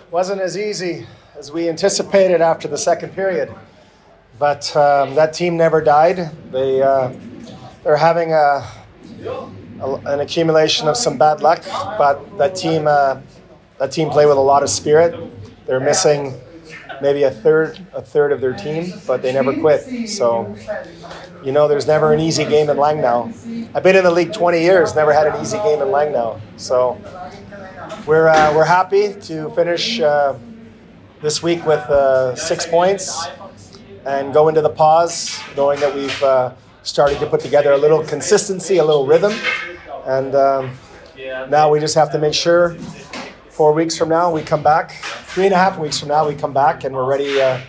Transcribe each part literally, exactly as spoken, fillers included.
Wasn't as easy as we anticipated after the second period, but um, that team never died. They uh, they're having a, a an accumulation of some bad luck, but that team uh, that team played with a lot of spirit. They're missing maybe a third a third of their team, but they never quit. So, you know, there's never an easy game in Langnau. I've been in the league twenty years, never had an easy game in Langnau. So we're uh, we're happy to finish uh, this week with uh, six points and go into the pause knowing that we've uh, started to put together a little consistency, a little rhythm, and um, now we just have to make sure four weeks from now we come back. Three and a half weeks from now, we come back and we're ready. Uh,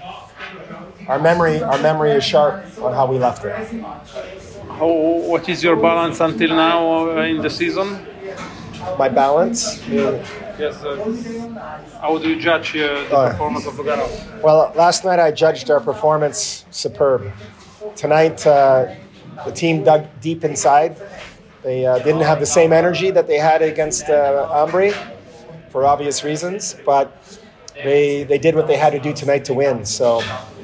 our memory, our memory is sharp on how we left it. How, what is your balance until now uh, in the season? My balance. Yeah. Yes. Uh, how do you judge uh, the uh, performance of Lugano? Well, last night I judged our performance superb. Tonight, uh, the team dug deep inside. They uh, didn't have the same energy that they had against uh, Ambri, for obvious reasons, but they they did what they had to do tonight to win. So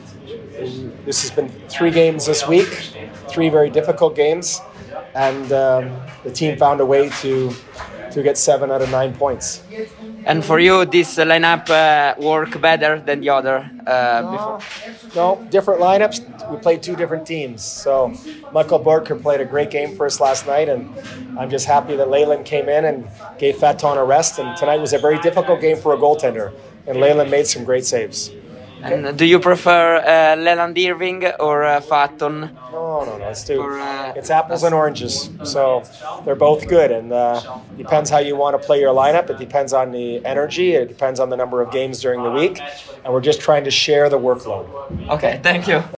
this has been three games this week, three very difficult games, and um, the team found a way to to get seven out of nine points. And for you, this uh, lineup uh, work better than the other uh, no, before? No, different lineups. We played two different teams. So Michael Borker played a great game for us last night, and I'm just happy that Leyland came in and gave Faton a rest. And tonight was a very difficult game for a goaltender, and Leyland made some great saves. And do you prefer uh, Leland Irving or uh, Faton? No, no, no. It's two. Or, uh, it's apples and oranges. So they're both good, and uh, depends how you want to play your lineup. It depends on the energy. It depends on the number of games during the week, and we're just trying to share the workload. Okay, thank you.